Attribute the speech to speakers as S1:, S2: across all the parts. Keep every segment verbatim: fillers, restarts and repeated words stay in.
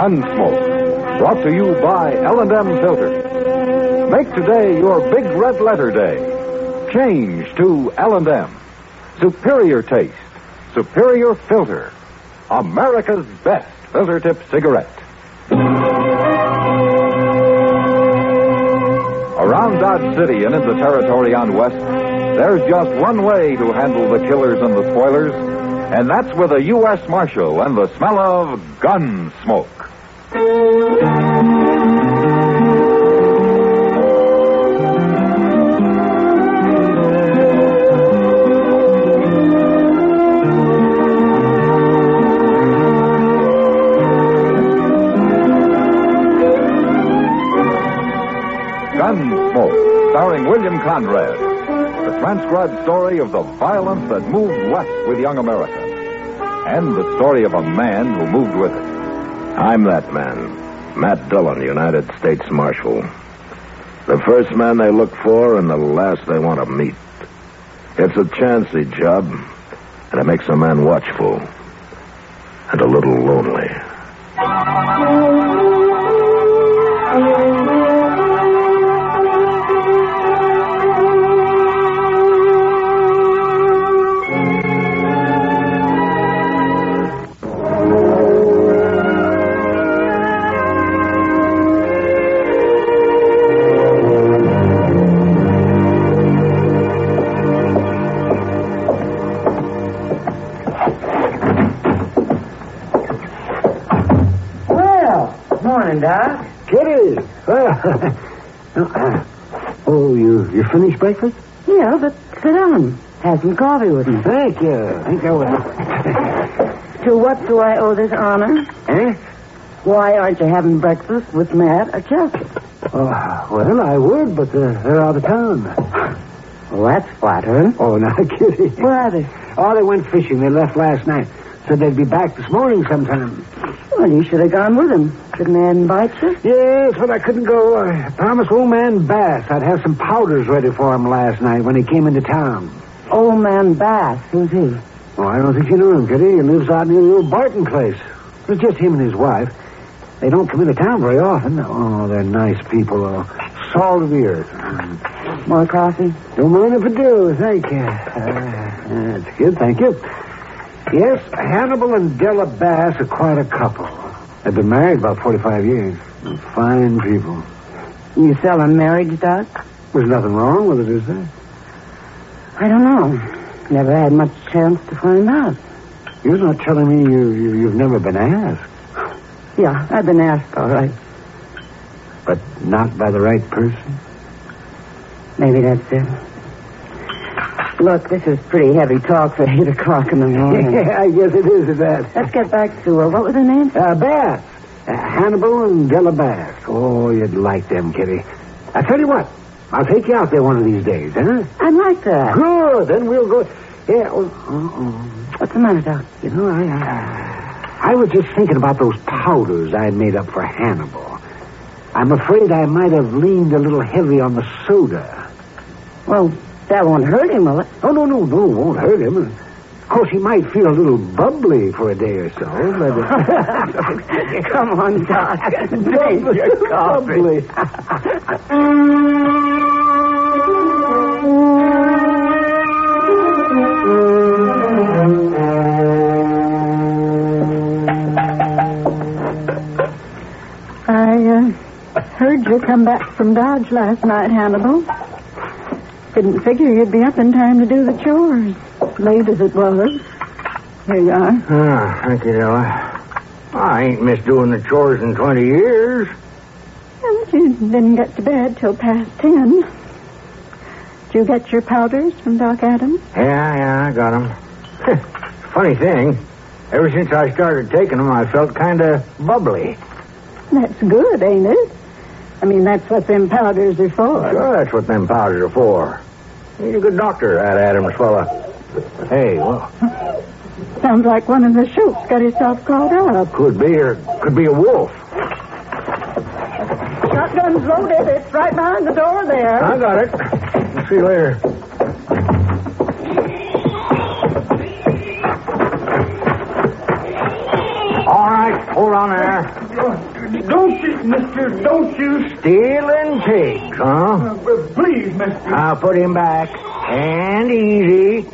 S1: Gunsmoke, brought to you by L and M Filters. Make today your big red letter day. Change to L and M. Superior taste, superior filter. America's best filter tip cigarette. Around Dodge City and in the territory on West, there's just one way to handle the killers and the spoilers, and that's with a U S Marshal and the smell of gun smoke. Gunsmoke, starring William Conrad. The transcribed story of the violence that moved west with young America. And the story of a man who moved with it.
S2: I'm that man, Matt Dillon, United States Marshal. The first man they look for and the last they want to meet. It's a chancy job, and it makes a man watchful and a little lonely.
S3: Doc.
S4: Kitty! Well, oh, you you finished breakfast?
S3: Yeah, but sit down. Have some coffee with me.
S4: Thank you. Thank you. Well.
S3: To what do I owe this honor?
S4: Eh?
S3: Why aren't you having breakfast with Matt or Chelsea?
S4: Oh, well, I would, but uh, they're out of town.
S3: Well, that's flattering.
S4: Oh, now, Kitty.
S3: Where are they?
S4: Oh, they went fishing. They left last night. Said they'd be back this morning sometime.
S3: Well, you should have gone with them. Didn't they invite you?
S4: Yes, but I couldn't go. I promised old man Bass I'd have some powders ready for him last night when he came into town.
S3: Old man Bass? Who's he?
S4: Oh, I don't think you know him, Kitty. He lives out near the old Barton place. It's just him and his wife. They don't come into town very often. Oh, they're nice people, though. Salt of the earth.
S3: More coffee?
S4: Don't mind if I do, thank you. Uh, that's good, thank you. Yes, Hannibal and Della Bass are quite a couple. They've been married about forty-five years. Fine people.
S3: You selling marriage, Doc?
S4: There's nothing wrong with it, is there?
S3: I don't know. Never had much chance to find out.
S4: You're not telling me you, you, you've never been asked.
S3: Yeah, I've been asked, all right.
S4: But not by the right person?
S3: Maybe that's it. Look, this is pretty heavy talk for eight o'clock in the morning.
S4: Yeah, I guess it is at that.
S3: Let's get back to, uh, what was their name?
S4: Uh, Bass. Uh, Hannibal and Della Bass. Oh, you'd like them, Kitty. I tell you what, I'll take you out there one of these days, huh?
S3: I'd like that.
S4: Good, then we'll go... Yeah, oh, uh-oh.
S3: What's the matter, Doc?
S4: You know, I, uh, I was just thinking about those powders I made up for Hannibal. I'm afraid I might have leaned a little heavy on the soda.
S3: Well... that won't hurt him, will it?
S4: Oh, no, no, no, it won't hurt him. Of course, he might feel a little bubbly for a day or so. But...
S3: Come on, Doc. Drink your coffee.
S4: Bubbly.
S5: I uh, heard you come back from Dodge last night, Hannibal. Didn't figure you'd be up in time to do the chores, late as it was. Here you are.
S4: Ah, thank you, Della. I ain't missed doing the chores in twenty years.
S5: Yeah, but you didn't get to bed till past ten. Did you get your powders from Doc Adams?
S4: Yeah, yeah, I got them. Funny thing, ever since I started taking them, I felt kind of bubbly.
S5: That's good, ain't it? I mean, that's what them powders are for.
S4: Sure, that's what them powders are for. He's a good doctor, that Adams fella. Hey, well...
S5: Sounds like one of the Schultz got himself caught up.
S4: Could be, or could be a wolf.
S5: Shotgun's loaded. It's right behind the door there.
S4: I got it. We'll see you later. All right, hold on there.
S6: Don't you, mister, don't you...
S7: Stealing pigs, huh?
S6: Uh, please, mister.
S7: I'll put him back. And easy.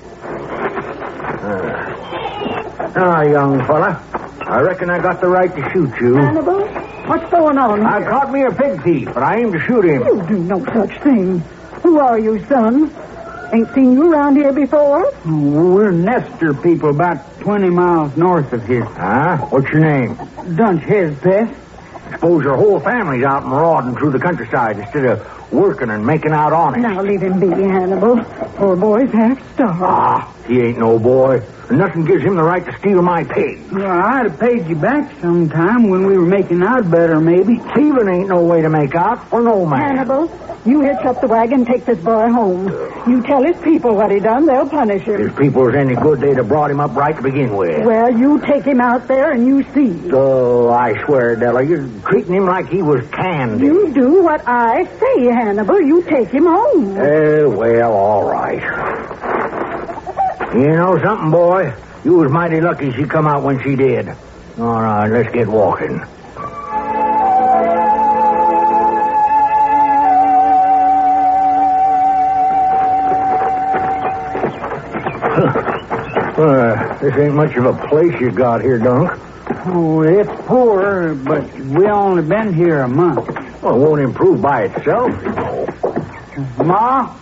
S7: Uh, now, young fella, I reckon I got the right to shoot you.
S5: Hannibal, what's going on here?
S7: I caught me a pig thief, but I aim to shoot him.
S5: You do no such thing. Who are you, son? Ain't seen you around here before.
S6: We're Nestor people about twenty miles north of here.
S7: Huh? What's your name?
S6: Dunch Hezpeth.
S7: Suppose your whole family's out marauding through the countryside instead of working and making out on it.
S5: Now leave him be, Hannibal. Poor boy's half starved.
S7: Ah, he ain't no boy. Nothing gives him the right to steal my pig.
S6: Well, I'd have paid you back sometime when we were making out better, maybe.
S7: Stealing ain't no way to make out for no man.
S5: Hannibal, you hitch up the wagon and take this boy home. You tell his people what he done, they'll punish him.
S7: If people was any good, they'd have brought him up right to begin with.
S5: Well, you take him out there and you see.
S7: Oh, I swear, Della, you're treating him like he was candy.
S5: You do what I say, Hannibal. You take him home.
S7: Eh, well, all right. You know something, boy? You was mighty lucky she come out when she did. All right, let's get walking. Uh, this ain't much of a place you got here, Dunk.
S6: Oh, it's poor, but we only been here a month.
S7: Well, it won't improve by itself, you know.
S6: Ma?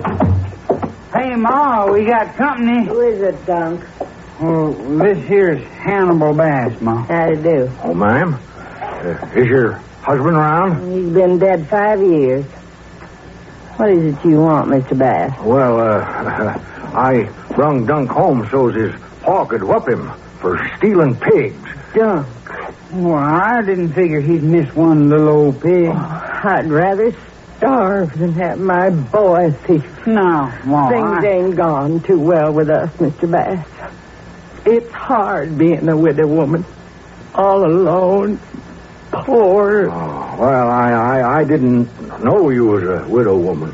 S6: Hey, Ma, we got company.
S3: Who is it, Dunk?
S6: Oh, this here's Hannibal Bass, Ma.
S3: How do you do?
S7: Oh, ma'am. Uh, is your husband around?
S3: He's been dead five years. What is it you want, Mister Bass?
S7: Well, uh, I brung Dunk home so's his paw could whoop him for stealing pigs.
S3: Dunk.
S6: Well, I didn't figure he'd miss one little old pig.
S3: Oh, I'd rather starve than have my boy thief.
S6: No, Ma.
S3: Things
S6: I...
S3: ain't gone too well with us, Mister Bass. It's hard being a widow woman. All alone. Poor.
S7: Oh, well, I, I, I didn't know you was a widow woman.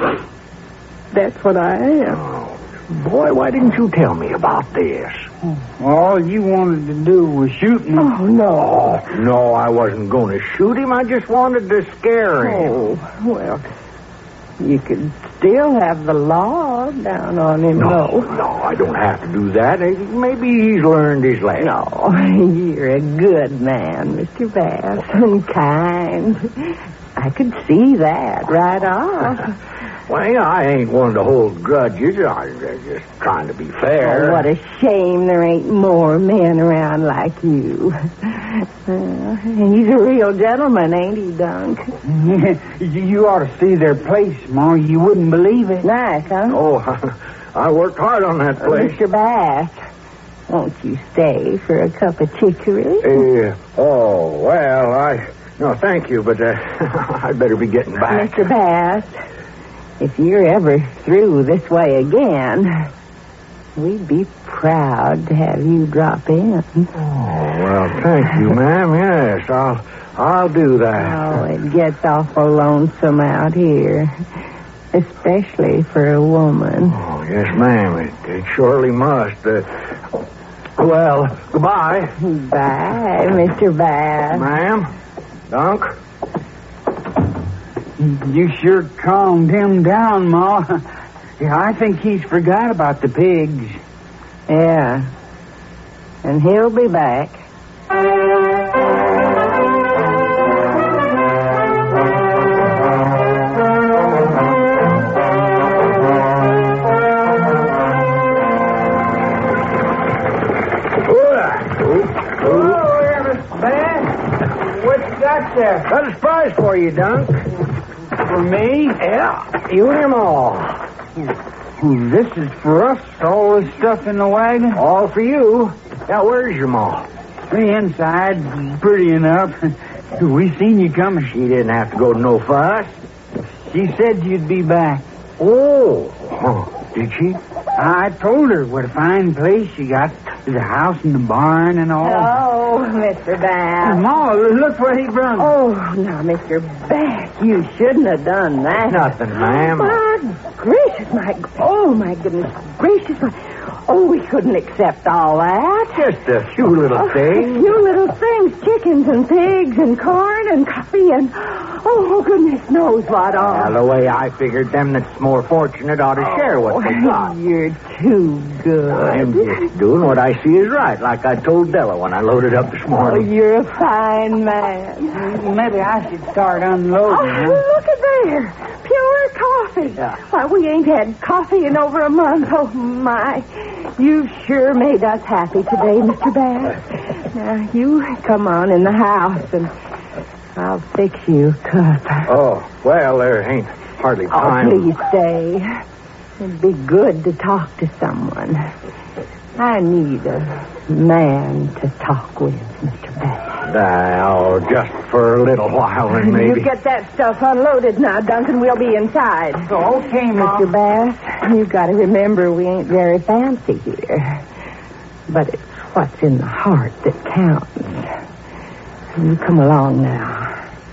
S3: That's what I am.
S7: Oh, boy, why didn't you tell me about this?
S6: All you wanted to do was shoot me.
S3: Oh, no.
S7: Oh, no, I wasn't going to shoot him. I just wanted to scare him.
S3: Oh, well, you could still have the law down on him,
S7: No,
S3: though.
S7: no, I don't have to do that. Maybe he's learned his lesson.
S3: No, you're a good man, Mister Bass, and kind. I could see that right off.
S7: Well, yeah, I ain't one to hold grudges. I'm just trying to be fair.
S3: Oh, what a shame there ain't more men around like you. Uh, he's a real gentleman, ain't he, Dunk?
S6: You ought to see their place, Ma. You wouldn't believe it.
S3: Nice, huh?
S7: Oh, I worked hard on that
S3: Uh,
S7: place.
S3: Mister Bass, won't you stay for a cup of chicory?
S7: Uh, oh, well, I... No, thank you, but uh, I'd better be getting back.
S3: Mister Bass, if you're ever through this way again, we'd be proud to have you drop in.
S7: Oh, well, thank you, ma'am. Yes, I'll I'll do that.
S3: Oh, it gets awful lonesome out here, especially for a woman.
S7: Oh, yes, ma'am. It, it surely must. Uh, well, goodbye.
S3: Bye, Mister Bass.
S7: Ma'am? Dunk?
S6: You sure calmed him down, Ma. Yeah, I think he's forgot about the pigs.
S3: Yeah. And he'll be back.
S6: Oh, Mister Bass. What you got there?
S7: Got a surprise for you, Dunk.
S6: For me?
S7: Yeah, you and him all.
S6: Oh, this is for us, all this stuff in the wagon?
S7: All for you. Now, where's your ma?
S6: The inside, pretty enough. We seen you coming.
S7: She didn't have to go to no fuss.
S6: She said you'd be back.
S7: Oh, huh. Did she?
S6: I told her what a fine place you got. There's a house and a barn and all.
S3: Oh, Mister Bass.
S6: Ma, look what he brought.
S3: Oh, now, Mister Bass, you shouldn't have done that.
S7: Nothing, ma'am.
S3: My gracious, my... Oh, my goodness gracious. My, oh, we couldn't accept all that.
S7: Just a few little
S3: Oh,
S7: things.
S3: a few little things. Chickens and pigs and corn and coffee and... Oh, goodness knows what all.
S7: Well, the way I figured, them that's more fortunate ought to share what they got.
S3: You're too good.
S7: I'm just doing what I see is right, like I told Della when I loaded up this
S3: Oh,
S7: morning.
S3: you're a fine man.
S6: Maybe I should start unloading,
S3: Oh,
S6: huh?
S3: look at there. Pure coffee.
S7: Yeah.
S3: Why, we ain't had coffee in over a month. Oh, my. You've sure made us happy today, Mister Bass. Now, you come on in the house, and I'll fix you a cup.
S7: Oh, well, there ain't hardly
S3: Oh,
S7: time.
S3: please stay. It'd be good to talk to someone. I need a man to talk with, Mister Bass.
S7: Oh, just for a little while, then maybe.
S3: You get that stuff unloaded now, Duncan. We'll be inside.
S6: Oh, okay,
S3: Mister
S6: Mom.
S3: Bass, you've got to remember we ain't very fancy here. But it's what's in the heart that counts. You come along now.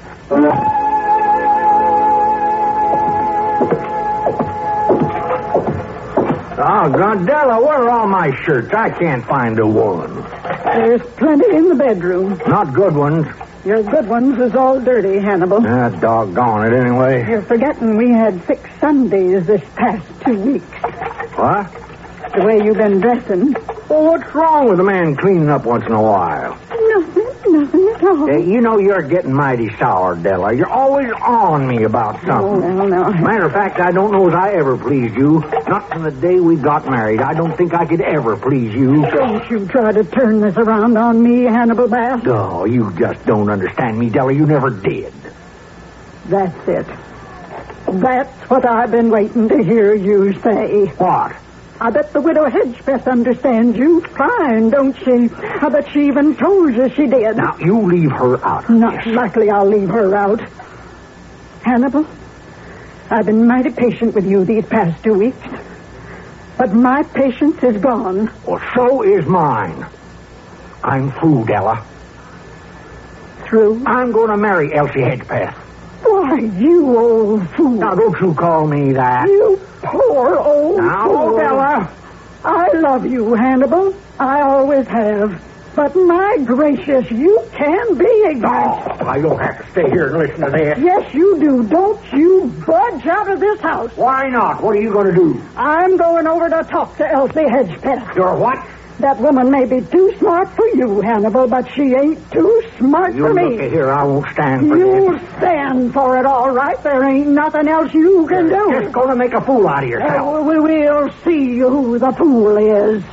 S7: Oh, Gondella, where are all my shirts? I can't find a one.
S5: There's plenty in the bedroom.
S7: Not good ones.
S5: Your good ones is all dirty, Hannibal.
S7: Ah, doggone it, anyway.
S5: You're forgetting we had six Sundays this past two weeks.
S7: What?
S5: The way you've been dressing.
S7: Well, what's wrong with a man cleaning up once in a while?
S5: Nothing, nothing at all.
S7: Hey, you know you're getting mighty sour, Della. You're always on me about
S5: Oh,
S7: something.
S5: no, no.
S7: Matter of fact, I don't know as I ever pleased you. Not from the day we got married. I don't think I could ever please you.
S5: Don't you try to turn this around on me, Hannibal Bass.
S7: Oh, you just don't understand me, Della. You never did.
S5: That's it. That's what I've been waiting to hear you say.
S7: What?
S5: I bet the widow Hedgepeth understands you fine, don't she? I bet she even told you she did.
S7: Now, you leave her out of
S5: Not
S7: this.
S5: likely I'll leave her out. Hannibal, I've been mighty patient with you these past two weeks. But my patience is gone.
S7: Well, so is mine. I'm through, Della.
S5: Through?
S7: I'm going to marry Elsie Hedgepeth.
S5: Why, you old fool.
S7: Now, don't you call me that.
S5: You poor old
S7: Now,
S5: fool.
S7: Della.
S5: I love you, Hannibal. I always have. But my gracious, you can be ignorant.
S7: Oh, I don't have to stay here and listen to this.
S5: Yes, you do. Don't you budge out of this house.
S7: Why not? What are you going to do?
S5: I'm going over to talk to Elsie Hedgepeth.
S7: You're what?
S5: That woman may be too smart for you, Hannibal, but she ain't too smart
S7: You
S5: for
S7: look
S5: me.
S7: at here. I won't stand for
S5: You'll
S7: this.
S5: stand for it, all right. There ain't nothing else you can do.
S7: You're just going to make a fool out of yourself.
S5: Oh, we will see who the fool is.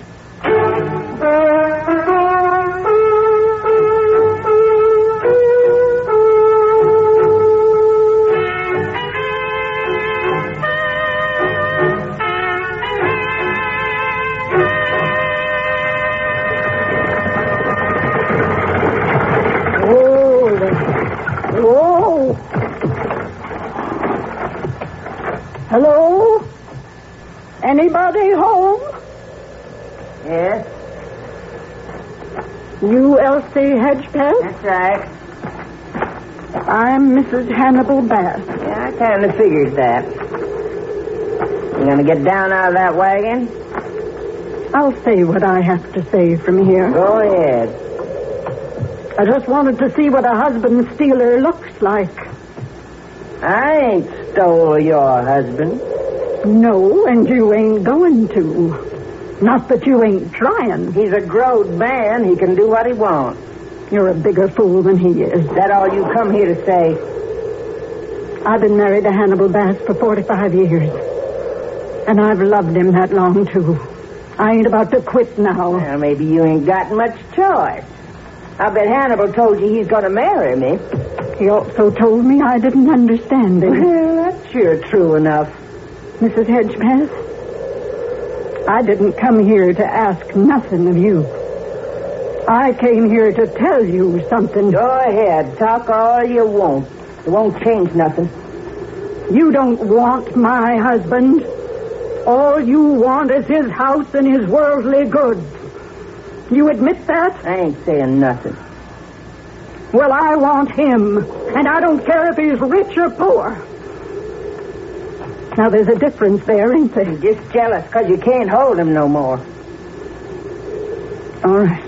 S5: Whoa. Hello? Anybody home?
S3: Yes,
S5: You Elsie Hedgepeth?
S3: that's right.
S5: I'm Missus Hannibal Bass.
S3: Yeah, I kind of figured that. You gonna get down out of that wagon?
S5: I'll say what I have to say from here.
S3: Go ahead.
S5: I just wanted to see what a husband stealer looks like.
S3: I ain't stole your husband.
S5: No, and you ain't going to. Not that you ain't trying.
S3: He's a grown man. He can do what he wants.
S5: You're a bigger fool than he is.
S3: Is that all you come here to say?
S5: I've been married to Hannibal Bass for forty-five years. And I've loved him that long, too. I ain't about to quit now.
S3: Well, maybe you ain't got much choice. I bet Hannibal told you he's going to marry me.
S5: He also told me I didn't understand him.
S3: Well, that's sure true enough.
S5: Missus Hedgepeth, I didn't come here to ask nothing of you. I came here to tell you something.
S3: Go ahead. Talk all you want. It won't change nothing.
S5: You don't want my husband. All you want is his house and his worldly goods. You admit that?
S3: I ain't saying nothing.
S5: Well, I want him. And I don't care if he's rich or poor. Now, there's a difference there, ain't there?
S3: You're just jealous because you can't hold him no more.
S5: All right.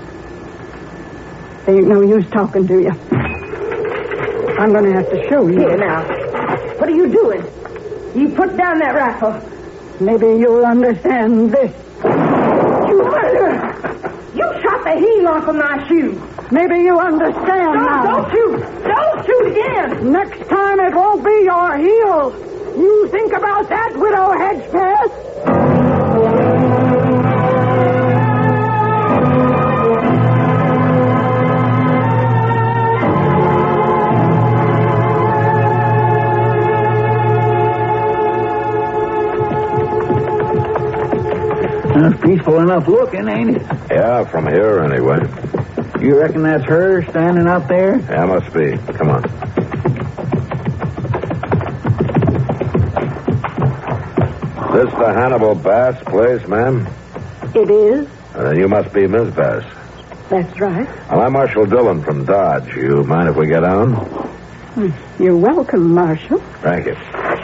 S5: There ain't no use talking to you. I'm going to have to show you.
S3: Here, now. What are you doing? You put down that rifle.
S5: Maybe you'll understand this.
S3: You murderer! You shot the heel off of my shoe.
S5: Maybe you understand
S3: Don't,
S5: now.
S3: don't shoot! Don't shoot again!
S5: Next time it won't be your heel. You think about that, Widow Hedgepeth?
S6: That's peaceful enough looking, ain't it?
S2: Yeah, from here anyway.
S6: You reckon that's her standing out there?
S2: Yeah, must be. Come on. This the Hannibal Bass place, ma'am?
S5: It is.
S2: Uh, then you must be Miss Bass.
S5: That's right.
S2: Well, I'm Marshal Dillon from Dodge. You mind if we get on?
S5: You're welcome, Marshal.
S2: Thank you.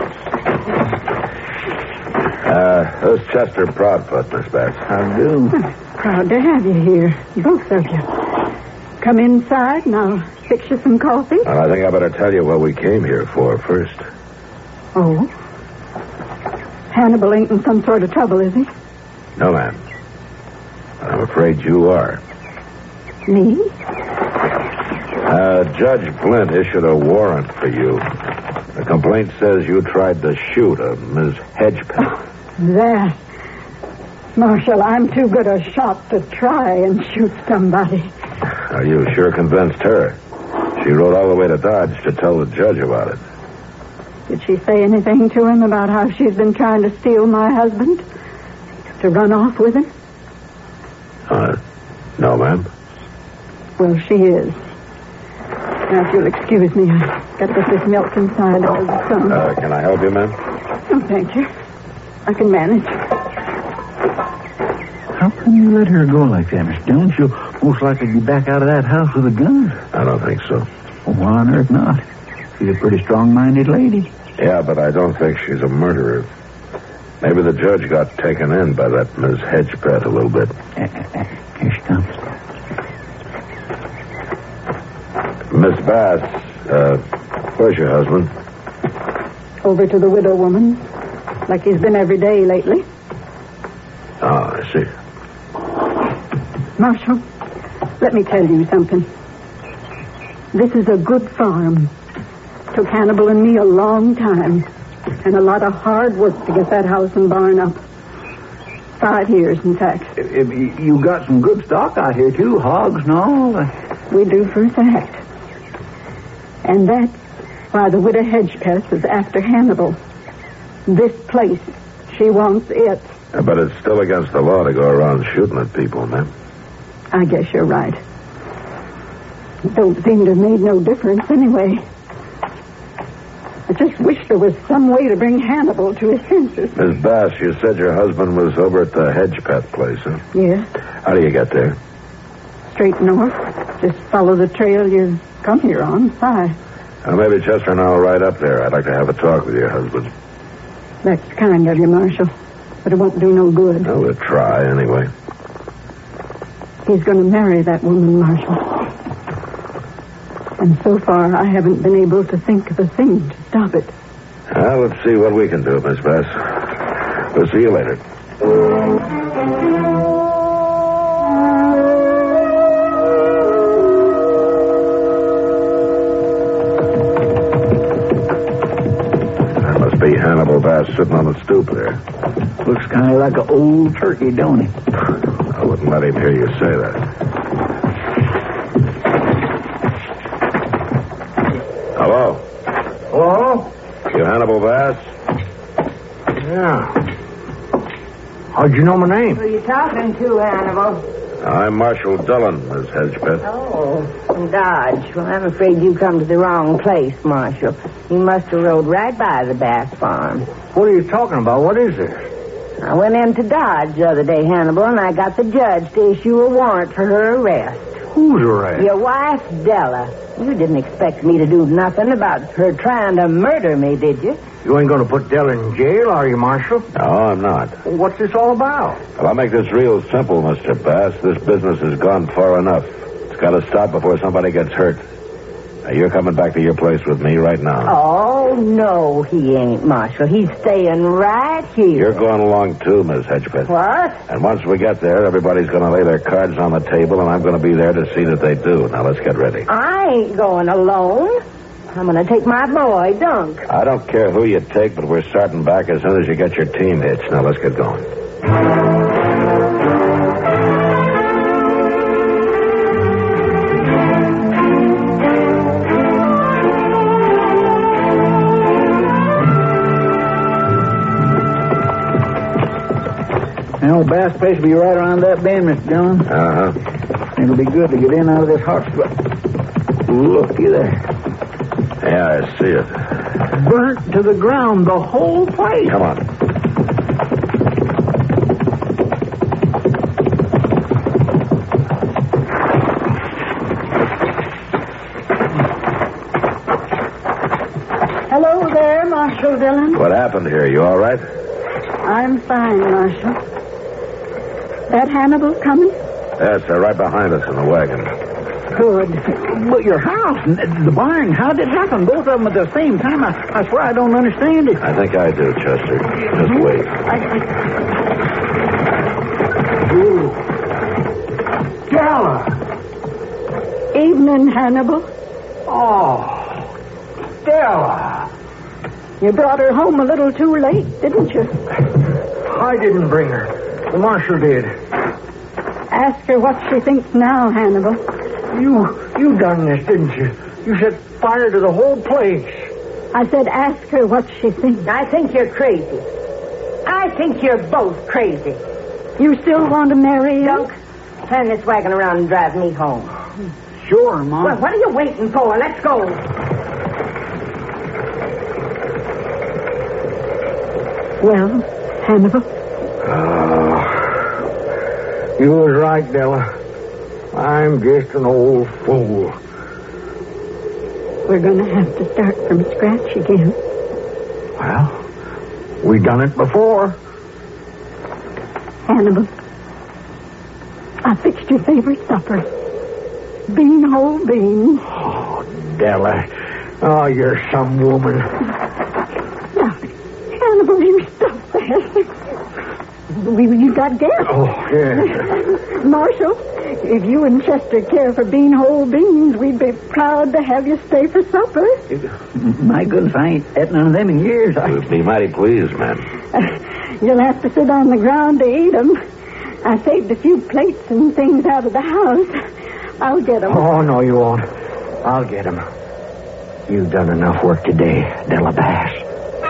S2: Uh, this is Chester Proudfoot, Miss Bass.
S6: How do?
S5: Proud to have you here, both of you. Come inside and I'll fix you some coffee.
S2: Well, I think I better tell you what we came here for first.
S5: Oh? Hannibal ain't in some sort of trouble, is he?
S2: No, ma'am. I'm afraid you are.
S5: Me?
S2: Uh, Judge Flint issued a warrant for you. The complaint says you tried to shoot a Miss Hedgepeth.
S5: That. Marshal, I'm too good a shot to try and shoot somebody.
S2: Are you sure convinced her? She rode all the way to Dodge to tell the judge about it.
S5: Did she say anything to him about how she's been trying to steal my husband? To run off with him?
S2: Uh, no, ma'am.
S5: Well, she is. Now, if you'll excuse me, I've got to get this milk inside out of the sun.
S2: Uh, can I help you, ma'am?
S5: Oh, thank you. I can manage.
S6: How can you let her go like that, Mister Dillon? She'll most likely be back out of that house with a gun.
S2: I don't think so.
S6: Well, why on earth not? She's a pretty strong-minded lady.
S2: Yeah, but I don't think she's a murderer. Maybe the judge got taken in by that Miss Hedgepeth a little bit.
S6: Uh, uh, here she comes.
S2: Miss Bass, uh, where's your husband?
S5: Over to the widow woman, like he's been every day lately.
S2: Oh, I see.
S5: Marshal, let me tell you something. This is a good farm. Took Hannibal and me a long time, and a lot of hard work to get that house and barn up. Five years, in fact.
S6: If you got some good stock out here, too, hogs and all.
S5: We do for a fact. And that's why the widow Hedgepeth is after Hannibal. This place, she wants it.
S2: Yeah, but it's still against the law to go around shooting at people, ma'am.
S5: I guess you're right. It don't seem to have made no difference anyway. I just wish there was some way to bring Hannibal to his senses.
S2: Miss Bass, you said your husband was over at the Hedgepeth place, huh?
S5: Yes.
S2: How do you get there?
S5: Straight north. Just follow the trail you come here on. Why?
S2: Uh, maybe Chester and I'll ride up there. I'd like to have a talk with your husband.
S5: That's kind of you, Marshal. But it won't do no good.
S2: Oh, we'll try anyway.
S5: He's going to marry that woman, Marshal. And so far, I haven't been able to think of a thing to stop it.
S2: Well, let's see what we can do, Miss Bass. We'll see you later. That must be Hannibal Bass sitting on the stoop there.
S6: Looks kind of like an old turkey, don't it?
S2: I wouldn't let him hear you say that. Hello?
S7: Hello?
S2: You Hannibal Bass?
S7: Yeah. How'd you know my name?
S3: Who are you talking to, Hannibal?
S2: I'm Marshal Dillon, Miss Hedgepeth.
S3: Oh, from Dodge. Well, I'm afraid you come to the wrong place, Marshal. You must have rode right by the Bass farm.
S7: What are you talking about? What is this?
S3: I went into Dodge the other day, Hannibal, and I got the judge to issue a warrant for her arrest.
S7: Who's rat?
S3: Your wife, Della. You didn't expect me to do nothing about her trying to murder me, did you?
S7: You ain't going to put Della in jail, are you, Marshal?
S2: No, I'm not.
S7: What's this all about?
S2: Well, I'll make this real simple, Mister Bass. This business has gone far enough. It's got to stop before somebody gets hurt. Now, you're coming back to your place with me right now.
S3: Oh, no, he ain't, Marshal. He's staying right here.
S2: You're going along, too, Miss Hedgepeth.
S3: What?
S2: And once we get there, everybody's going to lay their cards on the table, and I'm going to be there to see that they do. Now, let's get ready.
S3: I ain't going alone. I'm going to take my boy, Dunk.
S2: I don't care who you take, but we're starting back as soon as you get your team hitched. Now, let's get going.
S6: The old Bass place will be right around that bend, Mister Dillon.
S2: Uh-huh.
S6: It'll be good to get in out of this hot spot. Looky there.
S2: Yeah, I see it.
S6: Burnt to the ground, the whole place.
S2: Come on.
S5: Hello there, Marshal Dillon.
S2: What happened here? You all right?
S5: I'm fine, Marshal. That Hannibal coming?
S2: Yes, they're right behind us in the wagon.
S6: Good. But your house and the barn, how did it happen? Both of them at the same time? I, I swear I don't understand it.
S2: I think I do, Chester. Just wait.
S6: I, I... Ooh. Della!
S5: Evening, Hannibal.
S7: Oh, Della.
S5: You brought her home a little too late, didn't you?
S7: I didn't bring her. The marshal did.
S5: Ask her what she thinks now, Hannibal.
S7: You, you done this, didn't you? You set fire to the whole place.
S5: I said ask her what she thinks.
S3: I think you're crazy. I think you're both crazy.
S5: You still want to marry him?
S3: Dunk, turn this wagon around and drive me home.
S6: Sure, Mom.
S3: Well, what are you waiting for? Let's go.
S5: Well, Hannibal?
S7: Oh, you was right, Della. I'm just an old fool.
S5: We're going to have to start from scratch again.
S7: Well, we done it before.
S5: Hannibal, I fixed your favorite supper. Bean whole beans.
S7: Oh, Della. Oh, you're some woman.
S5: Now, Hannibal, you stop that. We, you got gas.
S7: Oh, yes.
S5: Marshal, if you and Chester care for bean whole beans, we'd be proud to have you stay for supper.
S6: My goodness, I ain't had none of them in years. I...
S2: We'd be mighty pleased, ma'am.
S5: Uh, you'll have to sit on the ground to eat them. I saved a few plates and things out of the house. I'll get them.
S7: Oh, no, you won't. I'll get him. You've done enough work today, Della Bass.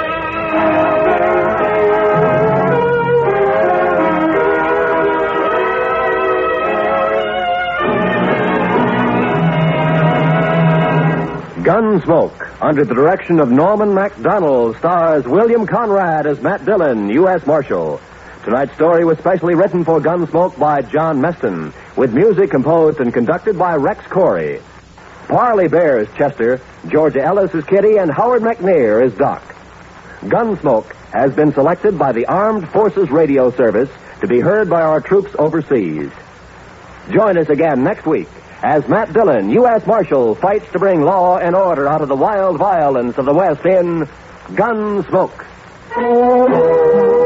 S8: Gunsmoke, under the direction of Norman Macdonald, stars William Conrad as Matt Dillon, U S Marshal. Tonight's story was specially written for Gunsmoke by John Meston, with music composed and conducted by Rex Corey. Parley Bear is Chester, Georgia Ellis is Kitty, and Howard McNear is Doc. Gunsmoke has been selected by the Armed Forces Radio Service to be heard by our troops overseas. Join us again next week as Matt Dillon, U S Marshal, fights to bring law and order out of the wild violence of the West in Gunsmoke.